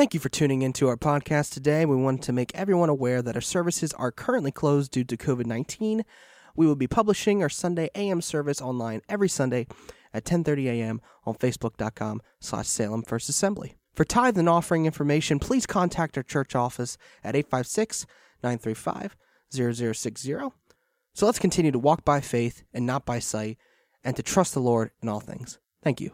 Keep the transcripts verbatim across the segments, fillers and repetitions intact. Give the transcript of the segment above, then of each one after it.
Thank you for tuning into our podcast today. We want to make everyone aware that our services are currently closed due to covid nineteen. We will be publishing our Sunday A M service online every Sunday at ten thirty a.m. on facebook.com slash Salem First Assembly. For tithe and offering information, please contact our church office at eight five six, nine three five, zero zero six zero. So let's continue to walk by faith and not by sight, and to trust the Lord in all things. Thank you.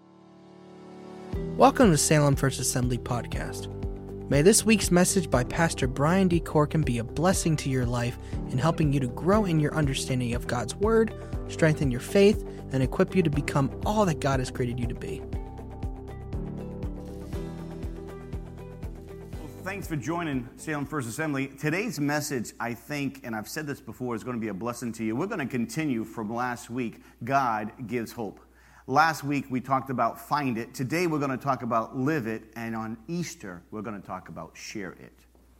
Welcome to Salem First Assembly Podcast. May this week's message by Pastor Brian D. Corkin be a blessing to your life in helping you to grow in your understanding of God's Word, strengthen your faith, and equip you to become all that God has created you to be. Well, thanks for joining Salem First Assembly. Today's message, I think, and I've said this before, is going to be a blessing to you. We're going to continue from last week, God Gives Hope. Last week, we talked about find it. Today, we're going to talk about live it. And on Easter, we're going to talk about share it.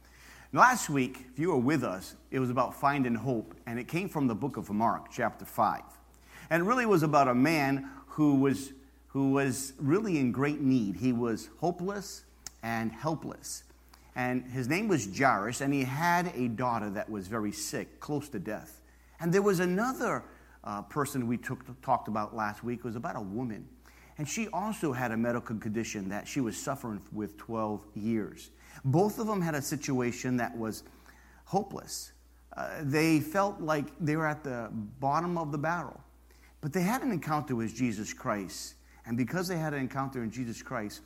Last week, if you were with us, it was about finding hope. And it came from the book of Mark, chapter five. And it really was about a man who was, who was really in great need. He was hopeless and helpless. And his name was Jairus, and he had a daughter that was very sick, close to death. And there was another Uh, person we took, talked about last week. Was about a woman. And she also had a medical condition that she was suffering with twelve years. Both of them had a situation that was hopeless. Uh, they felt like they were at the bottom of the barrel. But they had an encounter with Jesus Christ. And because they had an encounter in Jesus Christ,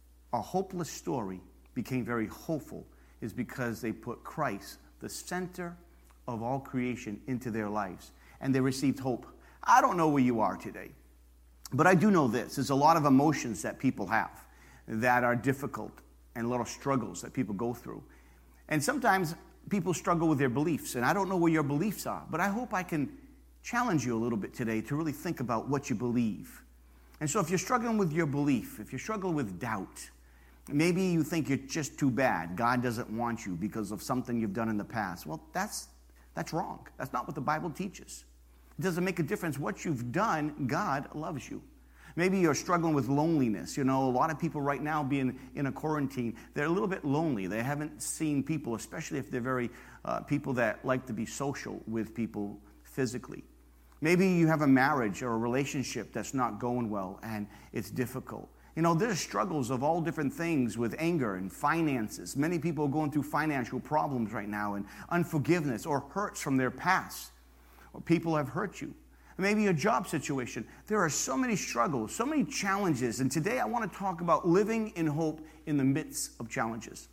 a hopeless story became very hopeful, is because they put Christ, the center of all creation, into their lives. And they received hope. I don't know where you are today, but I do know this. There's a lot of emotions that people have that are difficult, and a lot of struggles that people go through. And sometimes people struggle with their beliefs, and I don't know where your beliefs are, but I hope I can challenge you a little bit today to really think about what you believe. And so if you're struggling with your belief, if you're struggling with doubt, maybe you think you're just too bad, God doesn't want you because of something you've done in the past. Well, that's That's wrong. That's not what the Bible teaches. It doesn't make a difference what you've done. God loves you. Maybe you're struggling with loneliness. You know, a lot of people right now being in a quarantine, they're a little bit lonely. They haven't seen people, especially if they're very uh, people that like to be social with people physically. Maybe you have a marriage or a relationship that's not going well and it's difficult. You know, there's struggles of all different things with anger and finances. Many people are going through financial problems right now, and unforgiveness or hurts from their past, or people have hurt you. Maybe a job situation. There are so many struggles, so many challenges, and today I want to talk about living in hope in the midst of challenges.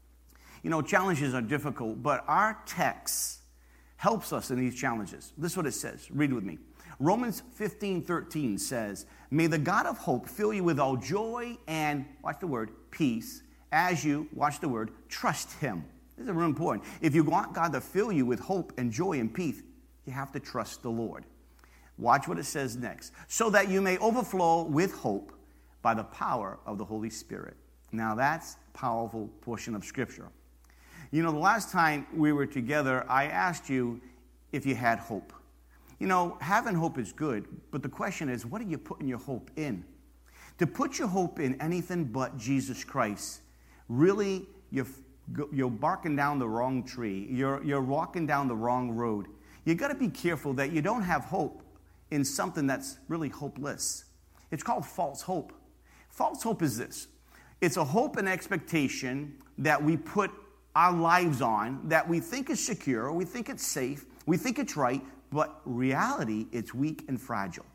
You know, challenges are difficult, but our text helps us in these challenges. This is what it says. Read with me. Romans fifteen thirteen says, "May the God of hope fill you with all joy and," watch the word, "peace, as you," watch the word, "trust him." This is really important. If you want God to fill you with hope and joy and peace, you have to trust the Lord. Watch what it says next. "So that you may overflow with hope by the power of the Holy Spirit." Now that's a powerful portion of Scripture. You know, the last time we were together, I asked you if you had hope. You know, having hope is good, but the question is, what are you putting your hope in? To put your hope in anything but Jesus Christ, really, you're, you're barking down the wrong tree. You're, you're walking down the wrong road. You got to be careful that you don't have hope in something that's really hopeless. It's called false hope. False hope is this. It's a hope and expectation that we put our lives on, that we think is secure, we think it's safe, we think it's right, but reality, it's weak and fragile.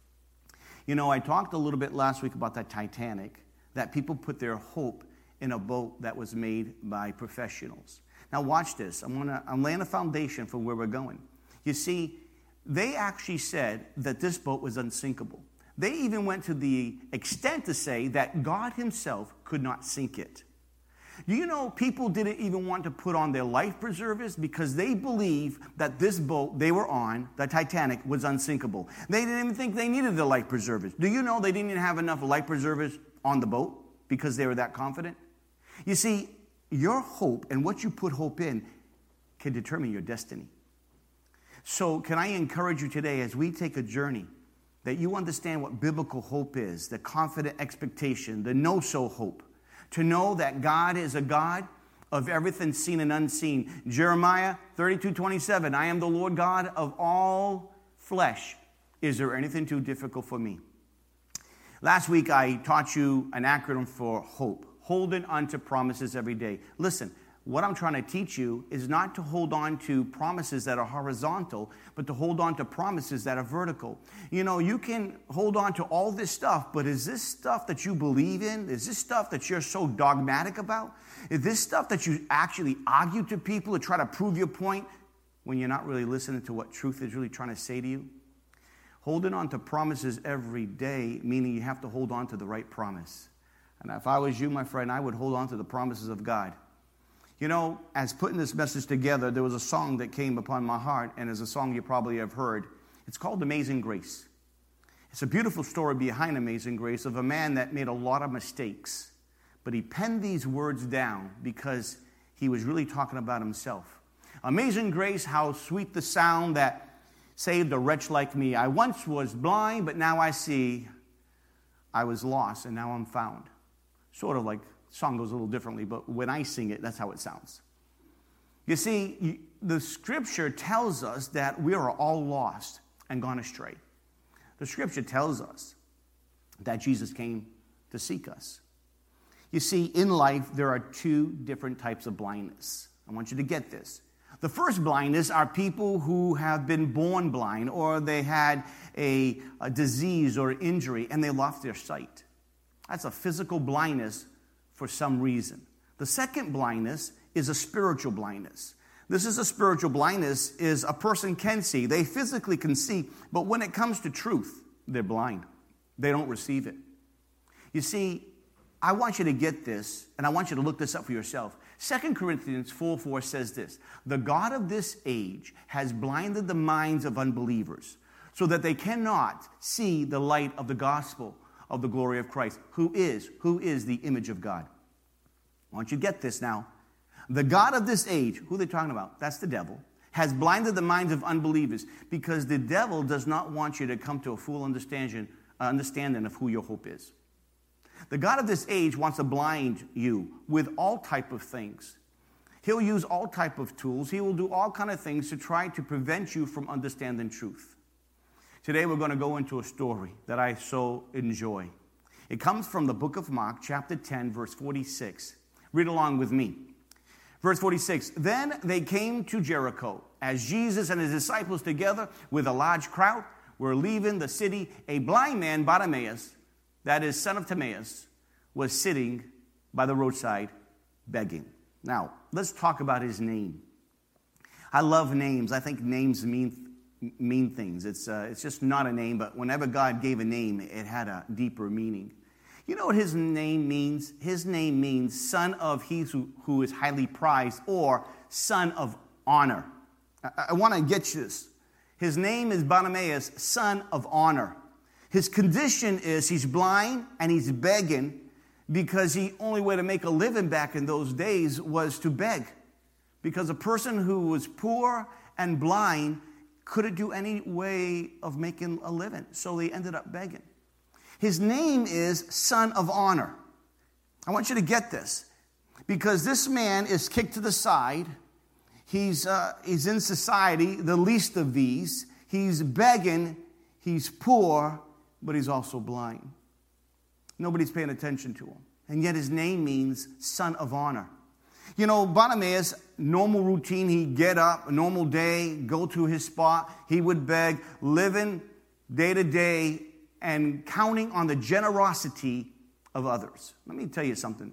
You know, I talked a little bit last week about that Titanic, that people put their hope in a boat that was made by professionals. Now watch this. I'm gonna, I'm laying a foundation for where we're going. You see, they actually said that this boat was unsinkable. They even went to the extent to say that God himself could not sink it. Do you know people didn't even want to put on their life preservers because they believed that this boat they were on, the Titanic, was unsinkable. They didn't even think they needed the life preservers. Do you know they didn't even have enough life preservers on the boat because they were that confident? You see, your hope and what you put hope in can determine your destiny. So can I encourage you today as we take a journey that you understand what biblical hope is, the confident expectation, the no-so hope. to know that God is a God of everything seen and unseen. Jeremiah thirty-two twenty-seven, I am the Lord God of all flesh. Is there anything too difficult for me? Last week, I taught you an acronym for HOPE, holding on to promises every day. Listen, what I'm trying to teach you is not to hold on to promises that are horizontal, but to hold on to promises that are vertical. You know, you can hold on to all this stuff, but is this stuff that you believe in? Is this stuff that you're so dogmatic about? Is this stuff that you actually argue to people to try to prove your point when you're not really listening to what truth is really trying to say to you? Holding on to promises every day, meaning you have to hold on to the right promise. And if I was you, my friend, I would hold on to the promises of God. You know, as putting this message together, there was a song that came upon my heart, and it's a song you probably have heard. It's called Amazing Grace. It's a beautiful story behind Amazing Grace of a man that made a lot of mistakes, but he penned these words down because he was really talking about himself. Amazing grace, how sweet the sound that saved a wretch like me. I once was blind, but now I see. I was lost, and now I'm found. Sort of like the song goes a little differently, but when I sing it, that's how it sounds. You see, the Scripture tells us that we are all lost and gone astray. The Scripture tells us that Jesus came to seek us. You see, in life, there are two different types of blindness. I want you to get this. The first blindness are people who have been born blind, or they had a, a disease or injury and they lost their sight. That's a physical blindness for some reason. The second blindness is a spiritual blindness. This is a spiritual blindness is a person can see. They physically can see, but when it comes to truth, they're blind. They don't receive it. You see, I want you to get this, and I want you to look this up for yourself. Second Corinthians four four says this, the God of this age has blinded the minds of unbelievers so that they cannot see the light of the gospel of the glory of Christ, who is, who is the image of God. I want you to get this now. The God of this age, who are they talking about? That's the devil, has blinded the minds of unbelievers because the devil does not want you to come to a full understanding, understanding of who your hope is. The God of this age wants to blind you with all type of things. He'll use all type of tools. He will do all kind of things to try to prevent you from understanding truth. Today we're going to go into a story that I so enjoy. It comes from the book of Mark, chapter ten, verse forty-six. Read along with me. Verse forty-six, then they came to Jericho, as Jesus and his disciples together with a large crowd were leaving the city. A blind man, Bartimaeus, that is, son of Timaeus, was sitting by the roadside begging. Now, let's talk about his name. I love names. I think names mean mean things. It's uh, it's just not a name, but whenever God gave a name, it had a deeper meaning. You know what his name means? His name means son of he who, who is highly prized, or son of honor. I, I want to get you this. His name is Bartimaeus, son of honor. His condition is he's blind and he's begging because the only way to make a living back in those days was to beg. Because a person who was poor and blind couldn't do any way of making a living. So they ended up begging. His name is Son of Honor. I want you to get this. Because this man is kicked to the side. He's, uh, he's in society, the least of these. He's begging. He's poor. But he's also blind. Nobody's paying attention to him. And yet his name means Son of Honor. You know, Bartimaeus, normal routine, he'd get up, a normal day, go to his spot, he would beg, living day to day and counting on the generosity of others. Let me tell you something.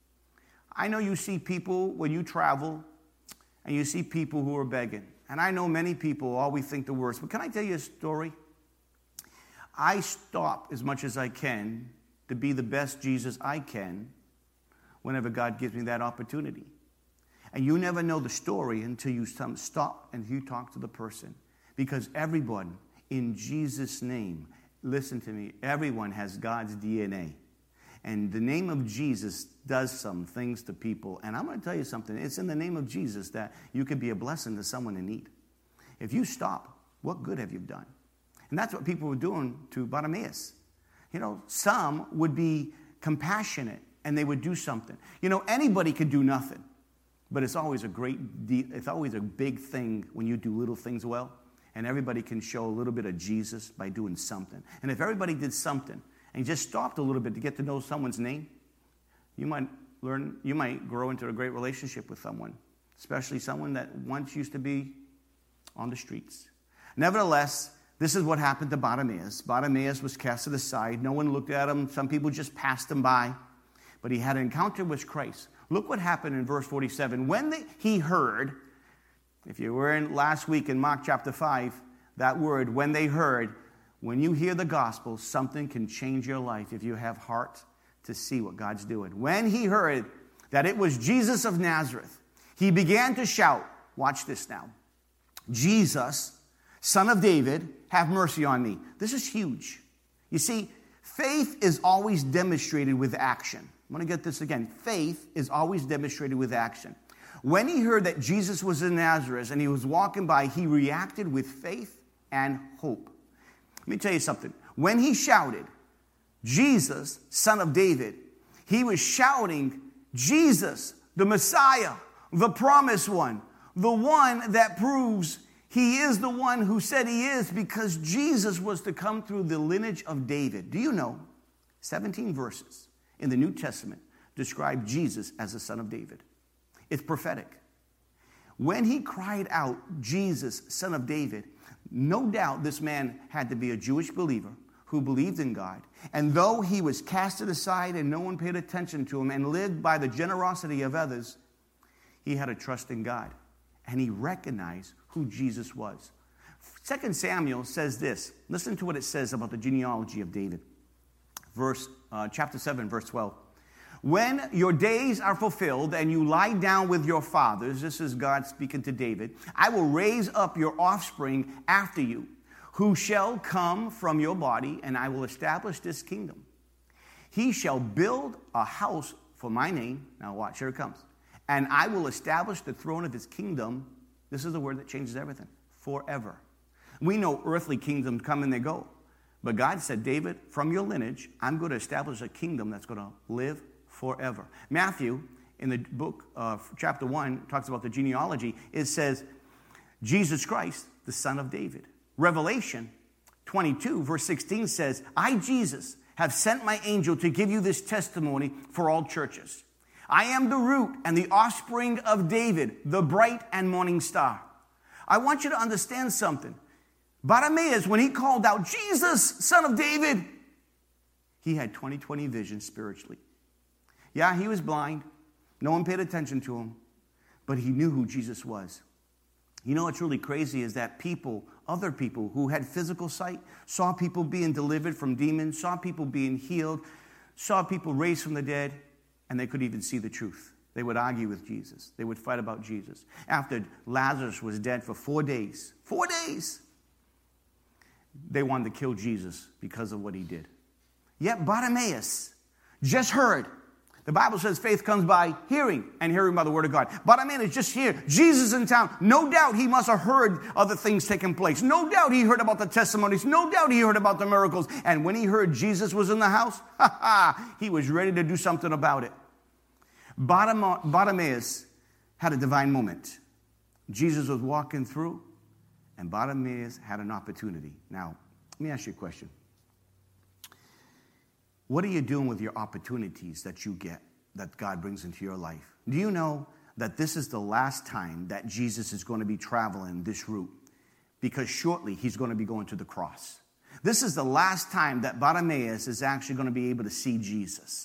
I know you see people when you travel and you see people who are begging. And I know many people always think the worst. But can I tell you a story? I stop as much as I can to be the best Jesus I can whenever God gives me that opportunity. And you never know the story until you stop and you talk to the person. Because everyone in Jesus' name, listen to me, everyone has God's D N A. And the name of Jesus does some things to people. And I'm going to tell you something. It's in the name of Jesus that you can be a blessing to someone in need. If you stop, what good have you done? And that's what people were doing to Bartimaeus. You know, some would be compassionate and they would do something. You know, anybody could do nothing, but it's always a great, de- it's always a big thing when you do little things well, and everybody can show a little bit of Jesus by doing something. And if everybody did something and just stopped a little bit to get to know someone's name, you might learn, you might grow into a great relationship with someone, especially someone that once used to be on the streets. Nevertheless, this is what happened to Bartimaeus. Bartimaeus was casted aside. No one looked at him. Some people just passed him by. But he had an encounter with Christ. Look what happened in verse forty-seven. When the, he heard, if you were in last week in Mark chapter five, that word, when they heard, when you hear the gospel, something can change your life if you have heart to see what God's doing. When he heard that it was Jesus of Nazareth, he began to shout, watch this now, Jesus, Son of David, have mercy on me. This is huge. You see, faith is always demonstrated with action. I'm going to get this again. Faith is always demonstrated with action. When he heard that Jesus was in Nazareth and he was walking by, he reacted with faith and hope. Let me tell you something. When he shouted, Jesus, Son of David, he was shouting, Jesus, the Messiah, the promised one, the one that proves he is the one who said he is, because Jesus was to come through the lineage of David. Do you know seventeen verses in the New Testament describe Jesus as the son of David? It's prophetic. When he cried out, Jesus, Son of David, no doubt this man had to be a Jewish believer who believed in God. And though he was casted aside and no one paid attention to him and lived by the generosity of others, he had a trust in God. And he recognized who Jesus was. Second Samuel says this. Listen to what it says about the genealogy of David. Verse, uh, chapter seven, verse twelve. When your days are fulfilled and you lie down with your fathers, this is God speaking to David, I will raise up your offspring after you, who shall come from your body, and I will establish this kingdom. He shall build a house for my name. Now watch, here it comes. And I will establish the throne of his kingdom. This is the word that changes everything. Forever. We know earthly kingdoms come and they go. But God said, David, from your lineage, I'm going to establish a kingdom that's going to live forever. Matthew, in the book of chapter one, talks about the genealogy. It says, Jesus Christ, the son of David. Revelation twenty-two, verse sixteen says, I, Jesus, have sent my angel to give you this testimony for all churches. I am the root and the offspring of David, the bright and morning star. I want you to understand something. Bartimaeus, when he called out, Jesus, Son of David, he had twenty twenty vision spiritually. Yeah, he was blind. No one paid attention to him, but he knew who Jesus was. You know what's really crazy is that people, other people who had physical sight, saw people being delivered from demons, saw people being healed, saw people raised from the dead, and they could even see the truth. They would argue with Jesus. They would fight about Jesus. After Lazarus was dead for four days, four days, they wanted to kill Jesus because of what he did. Yet Bartimaeus just heard. The Bible says faith comes by hearing, and hearing by the word of God. Bartimaeus just here. Jesus in town. No doubt he must have heard other things taking place. No doubt he heard about the testimonies. No doubt he heard about the miracles. And when he heard Jesus was in the house, ha ha, he was ready to do something about it. Bartimaeus had a divine moment. Jesus was walking through, and Bartimaeus had an opportunity. Now, let me ask you a question. What are you doing with your opportunities that you get, that God brings into your life? Do you know that this is the last time that Jesus is going to be traveling this route? Because shortly he's going to be going to the cross. This is the last time that Bartimaeus is actually going to be able to see Jesus.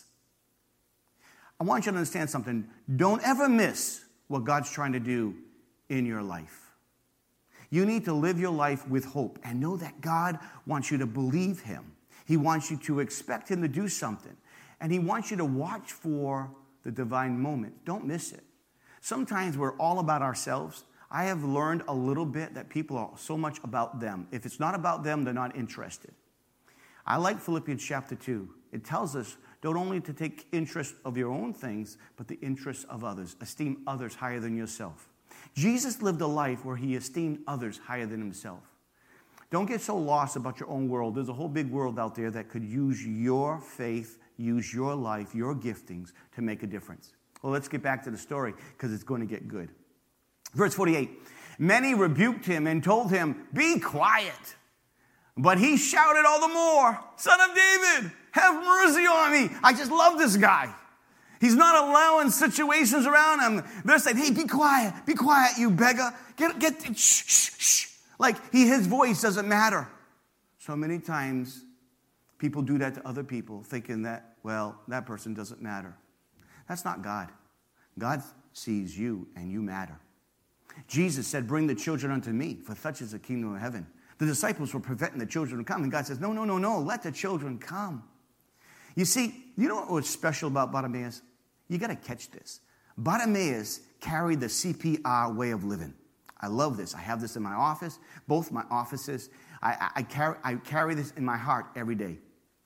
I want you to understand something. Don't ever miss what God's trying to do in your life. You need to live your life with hope and know that God wants you to believe him. He wants you to expect him to do something. And he wants you to watch for the divine moment. Don't miss it. Sometimes we're all about ourselves. I have learned a little bit that people are so much about them. If it's not about them, they're not interested. I like Philippians chapter two. It tells us don't only to take interest of your own things, but the interests of others. Esteem others higher than yourself. Jesus lived a life where he esteemed others higher than himself. Don't get so lost about your own world. There's a whole big world out there that could use your faith, use your life, your giftings, to make a difference. Well, let's get back to the story because it's going to get good. Verse forty-eight, many rebuked him and told him, be quiet. But he shouted all the more, Son of David, have mercy on me. I just love this guy. He's not allowing situations around him. They're saying, hey, be quiet, be quiet, you beggar. Get, get, shh, shh, shh. Like he, his voice doesn't matter. So many times people do that to other people thinking that, well, that person doesn't matter. That's not God. God sees you and you matter. Jesus said, bring the children unto me, for such is the kingdom of heaven. The disciples were preventing the children from coming. God says, no, no, no, no, let the children come. You see, you know what was special about Bartimaeus? You got to catch this. Bartimaeus carried the C P R way of living. I love this. I have this in my office, both my offices. I, I, I, carry, I carry this in my heart every day.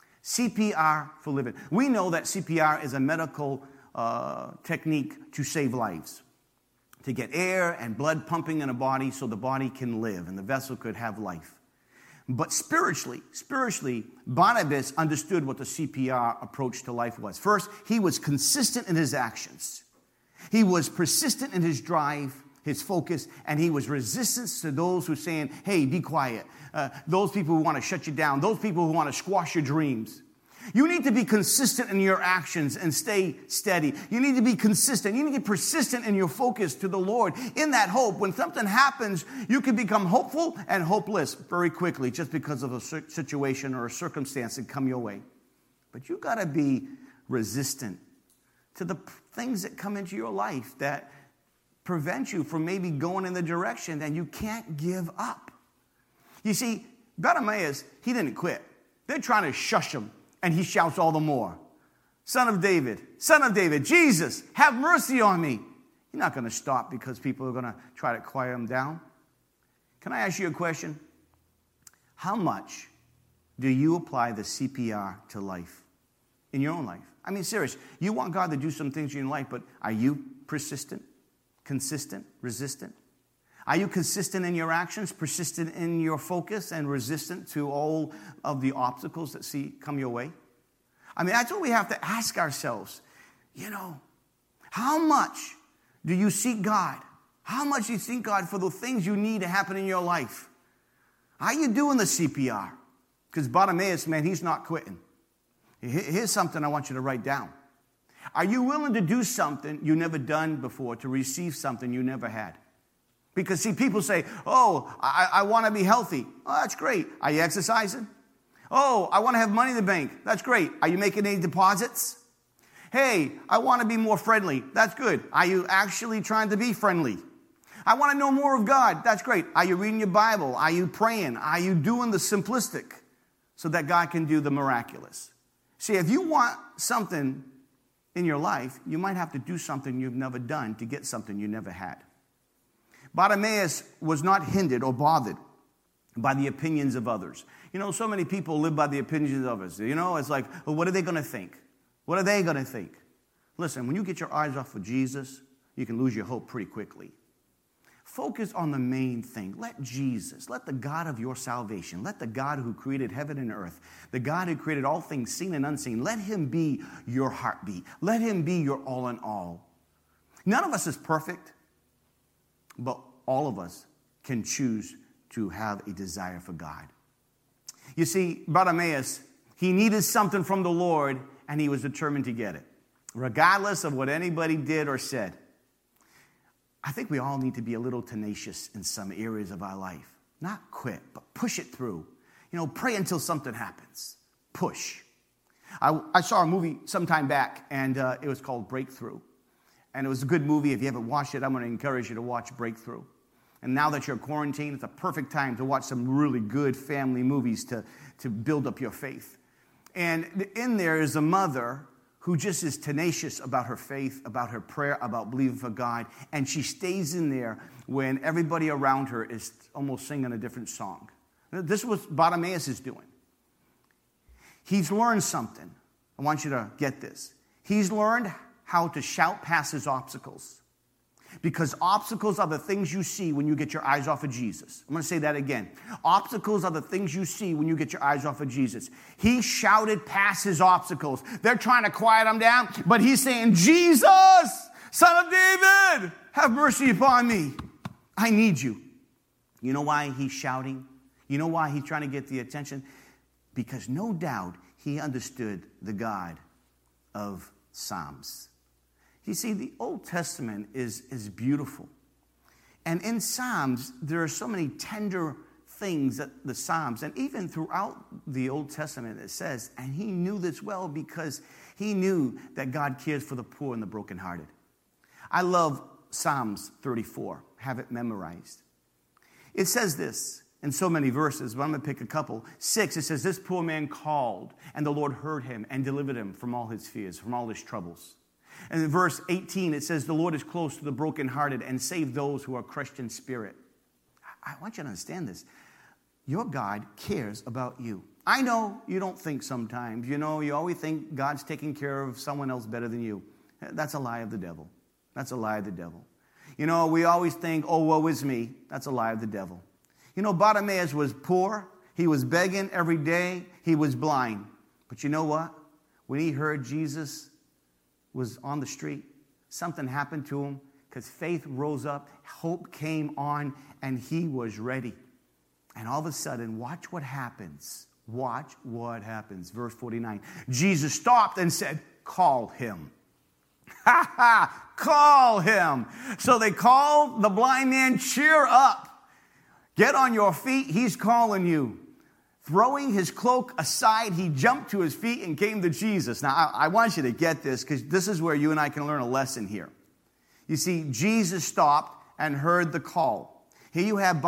C P R for living. We know that C P R is a medical uh, technique to save lives, to get air and blood pumping in a body so the body can live and the vessel could have life. But spiritually, spiritually, Barnabas understood what the C P R approach to life was. First, he was consistent in his actions. He was persistent in his drive, his focus, and he was resistance to those who are saying, hey, be quiet. Uh, those people who want to shut you down, those people who want to squash your dreams. You need to be consistent in your actions and stay steady. You need to be consistent. You need to be persistent in your focus to the Lord. In that hope, when something happens, you can become hopeful and hopeless very quickly just because of a situation or a circumstance that come your way. But you got to be resistant to the things that come into your life that prevent you from maybe going in the direction that you can't give up. You see, Bartimaeus, he didn't quit. They're trying to shush him. And he shouts all the more, Son of David, Son of David, Jesus, have mercy on me. You're not going to stop because people are going to try to quiet him down. Can I ask you a question? How much do you apply the C P R to life, in your own life? I mean, serious. You want God to do some things in your life, but are you persistent, consistent, resistant? Are you consistent in your actions, persistent in your focus, and resistant to all of the obstacles that see come your way? I mean, that's what we have to ask ourselves. You know, how much do you seek God? How much do you seek God for the things you need to happen in your life? Are you doing the C P R? Because Bartimaeus, man, he's not quitting. Here's something I want you to write down. Are you willing to do something you never done before to receive something you never had? Because, see, people say, oh, I, I want to be healthy. Oh, that's great. Are you exercising? Oh, I want to have money in the bank. That's great. Are you making any deposits? Hey, I want to be more friendly. That's good. Are you actually trying to be friendly? I want to know more of God. That's great. Are you reading your Bible? Are you praying? Are you doing the simplistic so that God can do the miraculous? See, if you want something in your life, you might have to do something you've never done to get something you never had. Bartimaeus was not hindered or bothered by the opinions of others. You know, so many people live by the opinions of others. You know, it's like, well, what are they going to think? What are they going to think? Listen, when you get your eyes off of Jesus, you can lose your hope pretty quickly. Focus on the main thing. Let Jesus, let the God of your salvation, let the God who created heaven and earth, the God who created all things seen and unseen, let him be your heartbeat. Let him be your all in all. None of us is perfect. But all of us can choose to have a desire for God. You see, Bartimaeus, he needed something from the Lord, and he was determined to get it, regardless of what anybody did or said. I think we all need to be a little tenacious in some areas of our life. Not quit, but push it through. You know, pray until something happens. Push. I, I saw a movie some time back, and uh, it was called Breakthrough. And it was a good movie. If you haven't watched it, I'm going to encourage you to watch Breakthrough. And now that you're quarantined, it's a perfect time to watch some really good family movies to, to build up your faith. And in there is a mother who just is tenacious about her faith, about her prayer, about believing for God. And she stays in there when everybody around her is almost singing a different song. This is what Bartimaeus is doing. He's learned something. I want you to get this. He's learned how to shout past his obstacles. Because obstacles are the things you see when you get your eyes off of Jesus. I'm going to say that again. Obstacles are the things you see when you get your eyes off of Jesus. He shouted past his obstacles. They're trying to quiet him down, but he's saying, Jesus, Son of David, have mercy upon me. I need you. You know why he's shouting? You know why he's trying to get the attention? Because no doubt he understood the God of Psalms. You see, the Old Testament is, is beautiful. And in Psalms, there are so many tender things that the Psalms, and even throughout the Old Testament, it says, and he knew this well because he knew that God cares for the poor and the brokenhearted. I love Psalms thirty-four. Have it memorized. It says this in so many verses, but I'm going to pick a couple. Six, it says, this poor man called, and the Lord heard him and delivered him from all his fears, from all his troubles. And in verse eighteen, it says, the Lord is close to the brokenhearted and save those who are crushed in spirit. I want you to understand this. Your God cares about you. I know you don't think sometimes. You know, you always think God's taking care of someone else better than you. That's a lie of the devil. That's a lie of the devil. You know, we always think, oh, woe is me. That's a lie of the devil. You know, Bartimaeus was poor. He was begging every day. He was blind. But you know what? When he heard Jesus was on the street, something happened to him because faith rose up, hope came on, and he was ready. And all of a sudden, watch what happens. Watch what happens. Verse forty-nine. Jesus stopped and said, call him. Ha ha! Call him. So they called the blind man, cheer up. Get on your feet. He's calling you. Throwing his cloak aside, he jumped to his feet and came to Jesus. Now, I, I want you to get this because this is where you and I can learn a lesson here. You see, Jesus stopped and heard the call. Here you have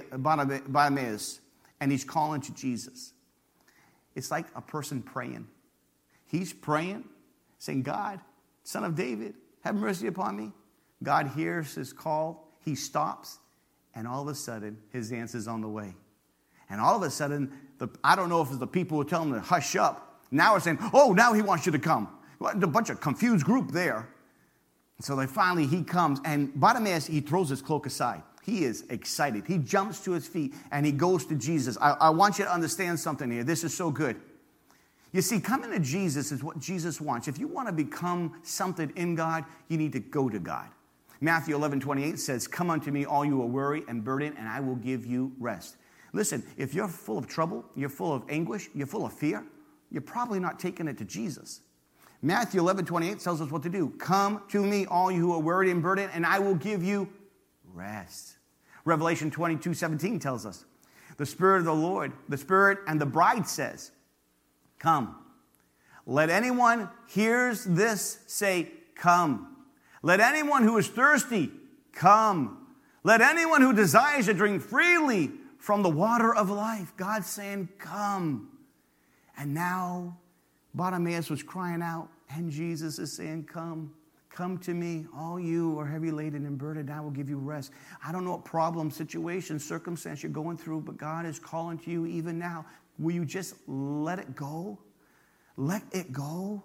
Bartimaeus, and he's calling to Jesus. It's like a person praying. He's praying, saying, God, Son of David, have mercy upon me. God hears his call. He stops, and all of a sudden, his answer's on the way. And all of a sudden, the, I don't know if it's the people who tell him to hush up. Now we're saying, oh, now he wants you to come. A bunch of confused group there. So they finally, he comes, and Bartimaeus, he throws his cloak aside. He is excited. He jumps to his feet, and he goes to Jesus. I, I want you to understand something here. This is so good. You see, coming to Jesus is what Jesus wants. If you want to become something in God, you need to go to God. Matthew eleven twenty-eight says, come unto me, all you are weary and burdened, and I will give you rest. Listen, if you're full of trouble, you're full of anguish, you're full of fear, you're probably not taking it to Jesus. Matthew eleven twenty-eight tells us what to do. Come to me, all you who are worried and burdened, and I will give you rest. Revelation twenty-two seventeen tells us, the Spirit of the Lord, the Spirit and the bride says, come. Let anyone hears this say, come. Let anyone who is thirsty, come. Let anyone who desires to drink freely from the water of life. God's saying, come. And now Bartimaeus was crying out, and Jesus is saying, come. Come to me, all you who are heavy laden and burdened, I will give you rest. I don't know what problem, situation, circumstance you're going through, but God is calling to you even now. Will you just let it go? Let it go.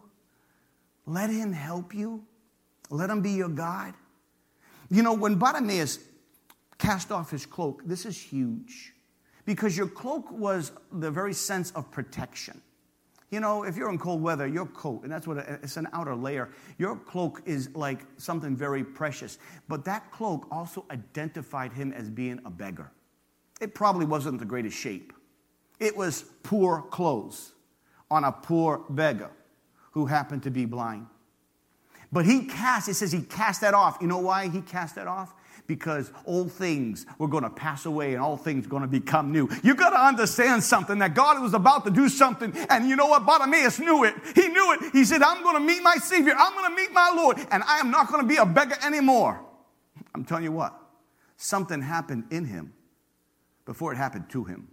Let him help you. Let him be your God. You know, when Bartimaeus cast off his cloak, this is huge. Because your cloak was the very sense of protection. You know, if you're in cold weather, your coat, and that's what it, it's an outer layer, your cloak is like something very precious. But that cloak also identified him as being a beggar. It probably wasn't the greatest shape. It was poor clothes on a poor beggar who happened to be blind. But he cast, it says he cast that off. You know why he cast that off? Because old things were going to pass away and all things were going to become new. You got to understand something, that God was about to do something. And you know what? Bartimaeus knew it. He knew it. He said, I'm going to meet my Savior. I'm going to meet my Lord. And I am not going to be a beggar anymore. I'm telling you what. Something happened in him before it happened to him.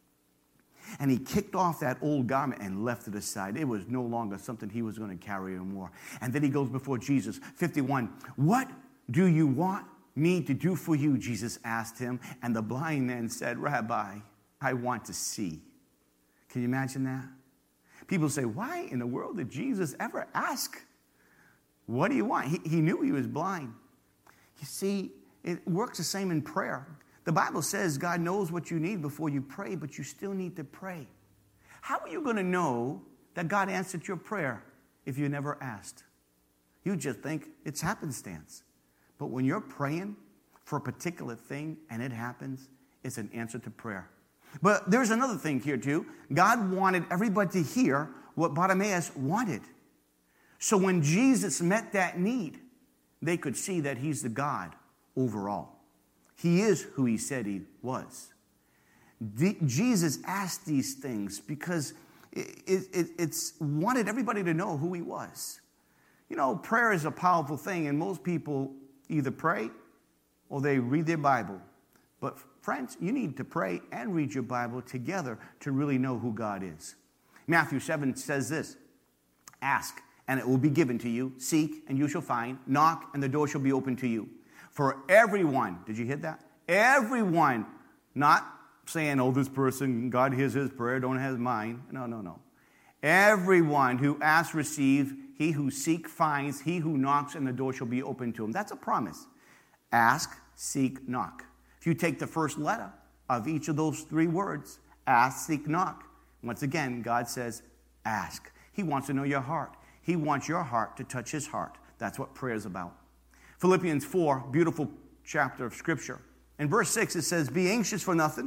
And he kicked off that old garment and left it aside. It was no longer something he was going to carry anymore. And then he goes before Jesus. fifty-one, what do you want me to do for you? Jesus asked him. And the blind man said, Rabbi, I want to see. Can you imagine that? People say, why in the world did Jesus ever ask? What do you want? He, he knew he was blind. You see, it works the same in prayer. The Bible says God knows what you need before you pray, but you still need to pray. How are you going to know that God answered your prayer if you never asked? You just think it's happenstance. But when you're praying for a particular thing and it happens, it's an answer to prayer. But there's another thing here too. God wanted everybody to hear what Bartimaeus wanted. So when Jesus met that need, they could see that he's the God over all. He is who he said he was. D- Jesus asked these things because it, it, it's wanted everybody to know who he was. You know, prayer is a powerful thing, and most people either pray or they read their Bible. But friends, you need to pray and read your Bible together to really know who God is. Matthew seven says this, ask, and it will be given to you. Seek, and you shall find. Knock, and the door shall be opened to you. For everyone, did you hear that? Everyone, not saying, oh, this person, God hears his prayer, don't have mine. No, no, no. Everyone who asks, receives. He who seeks, finds. He who knocks, and the door shall be opened to him. That's a promise. Ask, seek, knock. If you take the first letter of each of those three words, ask, seek, knock. Once again, God says, ask. He wants to know your heart. He wants your heart to touch his heart. That's what prayer is about. Philippians four, beautiful chapter of Scripture. In verse six, it says, be anxious for nothing,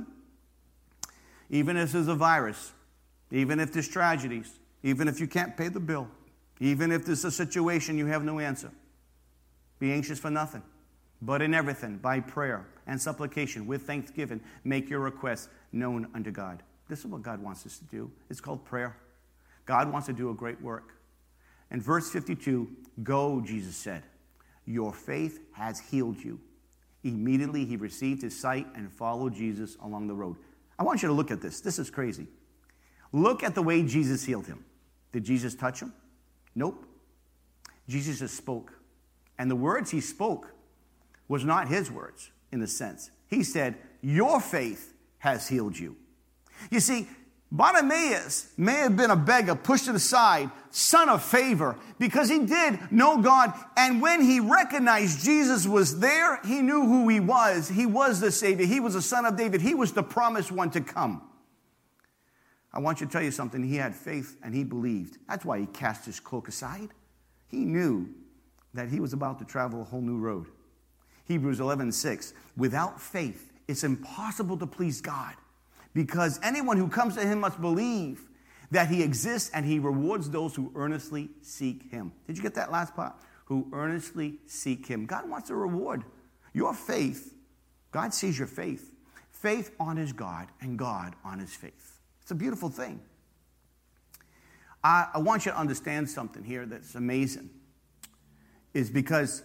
even if there's a virus, even if there's tragedies, even if you can't pay the bill, even if there's a situation you have no answer. Be anxious for nothing, but in everything, by prayer and supplication, with thanksgiving, make your requests known unto God. This is what God wants us to do. It's called prayer. God wants to do a great work. In verse fifty-two, go, Jesus said, your faith has healed you. Immediately he received his sight and followed Jesus along the road. I want you to look at this. This is crazy. Look at the way Jesus healed him. Did Jesus touch him? Nope. Jesus just spoke. And the words he spoke was not his words in the sense. He said, your faith has healed you. You see, Bartimaeus may have been a beggar, pushed to the side, son of favor, because he did know God. And when he recognized Jesus was there, he knew who he was. He was the Savior. He was the Son of David. He was the promised one to come. I want you to tell you something. He had faith and he believed. That's why he cast his cloak aside. He knew that he was about to travel a whole new road. Hebrews eleven six. Without faith, it's impossible to please God. Because anyone who comes to him must believe that he exists and he rewards those who earnestly seek him. Did you get that last part? Who earnestly seek him. God wants to reward your faith. God sees your faith. Faith honors God and God honors faith. It's a beautiful thing. I, I want you to understand something here that's amazing. Is because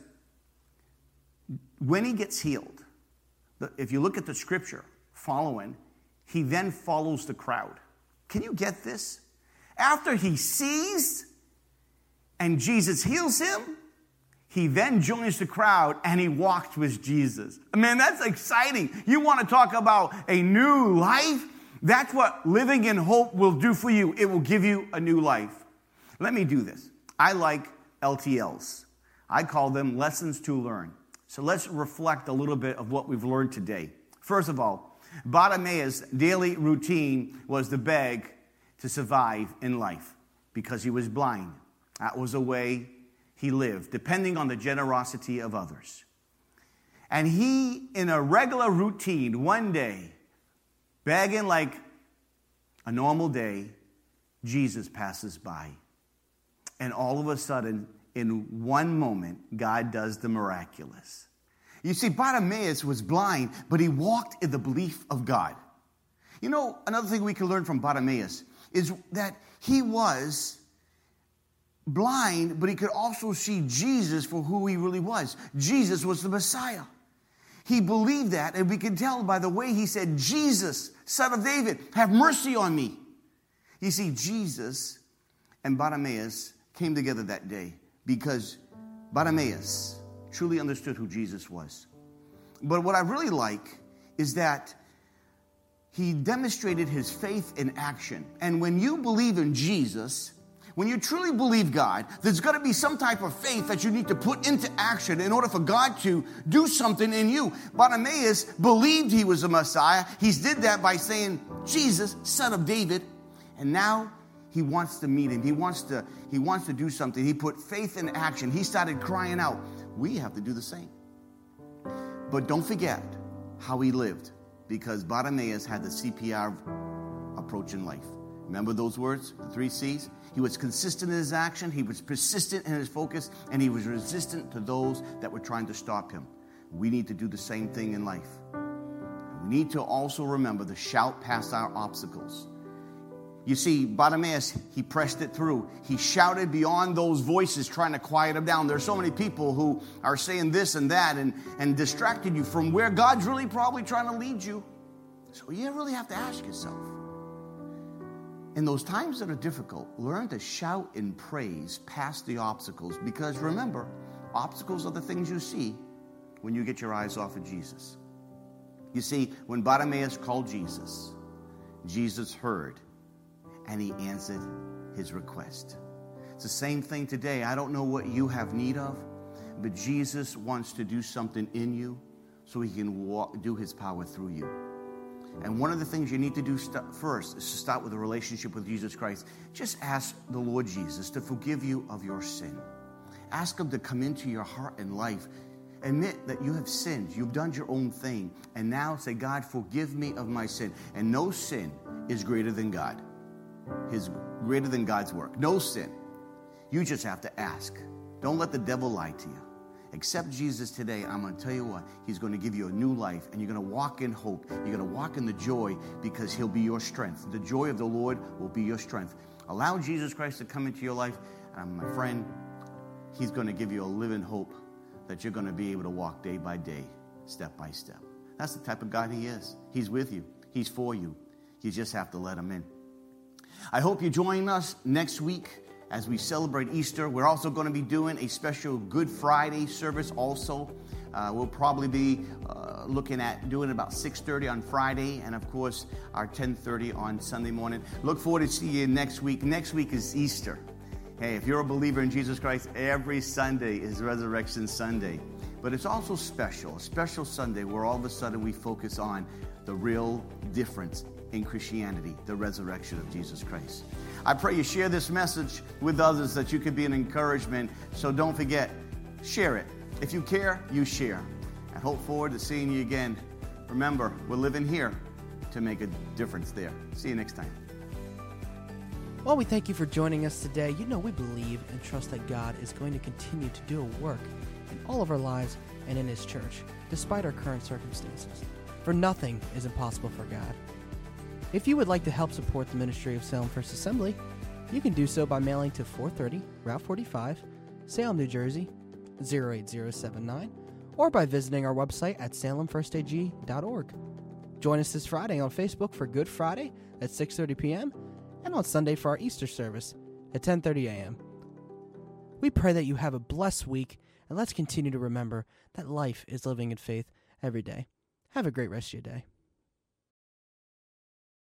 when he gets healed, if you look at the scripture following, he then follows the crowd. Can you get this? After he sees and Jesus heals him, he then joins the crowd and he walks with Jesus. Man, that's exciting. You want to talk about a new life? That's what living in hope will do for you. It will give you a new life. Let me do this. I like L T Ls. I call them lessons to learn. So let's reflect a little bit of what we've learned today. First of all, Bartimaeus' daily routine was to beg to survive in life because he was blind. That was the way he lived, depending on the generosity of others. And he, in a regular routine, one day, begging like a normal day, Jesus passes by. And all of a sudden, in one moment, God does the miraculous. You see, Bartimaeus was blind, but he walked in the belief of God. You know, another thing we can learn from Bartimaeus is that he was blind, but he could also see Jesus for who he really was. Jesus was the Messiah. He believed that, and we can tell by the way he said, Jesus, Son of David, have mercy on me. You see, Jesus and Bartimaeus came together that day because Bartimaeus truly understood who Jesus was. But what I really like is that he demonstrated his faith in action. And when you believe in Jesus, when you truly believe God, there's got to be some type of faith that you need to put into action in order for God to do something in you. Bartimaeus believed he was a Messiah. He did that by saying, Jesus, son of David. And now he wants to meet him. He wants to, he wants to do something. He put faith in action. He started crying out. We have to do the same. But don't forget how he lived, because Bartimaeus had the C P R approach in life. Remember those words, the three C's? He was consistent in his action, he was persistent in his focus, and he was resistant to those that were trying to stop him. We need to do the same thing in life. We need to also remember to shout past our obstacles. You see, Bartimaeus, he pressed it through. He shouted beyond those voices trying to quiet him down. There's so many people who are saying this and that and, and distracted you from where God's really probably trying to lead you. So you really have to ask yourself, in those times that are difficult, learn to shout in praise past the obstacles. Because remember, obstacles are the things you see when you get your eyes off of Jesus. You see, when Bartimaeus called Jesus, Jesus heard and he answered his request. It's the same thing today. I don't know what you have need of, but Jesus wants to do something in you so he can walk, do his power through you. And one of the things you need to do st- first is to start with a relationship with Jesus Christ. Just ask the Lord Jesus to forgive you of your sin. Ask him to come into your heart and life. Admit that you have sinned. You've done your own thing. And now say, God, forgive me of my sin. And no sin is greater than God. Is greater than God's work. No sin. You just have to ask. Don't let the devil lie to you. Accept Jesus today. I'm going to tell you what. He's going to give you a new life, and you're going to walk in hope. You're going to walk in the joy, because he'll be your strength. The joy of the Lord will be your strength. Allow Jesus Christ to come into your life. And my friend, he's going to give you a living hope that you're going to be able to walk day by day, step by step. That's the type of God he is. He's with you. He's for you. You just have to let him in. I hope you join us next week as we celebrate Easter. We're also going to be doing a special Good Friday service also. Uh, we'll probably be uh, looking at doing about six thirty on Friday, and of course our ten thirty on Sunday morning. Look forward to see you next week. Next week is Easter. Hey, if you're a believer in Jesus Christ, every Sunday is Resurrection Sunday. But it's also special, a special Sunday where all of a sudden we focus on the real difference in Christianity, the resurrection of Jesus Christ. I pray you share this message with others that you could be an encouragement. So don't forget, share it. If you care, you share. I hope forward to seeing you again. Remember, we're living here to make a difference there. See you next time. Well, we thank you for joining us today. You know, we believe and trust that God is going to continue to do a work in all of our lives and in his church, despite our current circumstances. For nothing is impossible for God. If you would like to help support the ministry of Salem First Assembly, you can do so by mailing to four thirty Route forty-five, Salem, New Jersey, zero eight zero seven nine, or by visiting our website at salem first a g dot org. Join us this Friday on Facebook for Good Friday at six thirty p.m. and on Sunday for our Easter service at ten thirty a.m. We pray that you have a blessed week, and let's continue to remember that life is living in faith every day. Have a great rest of your day.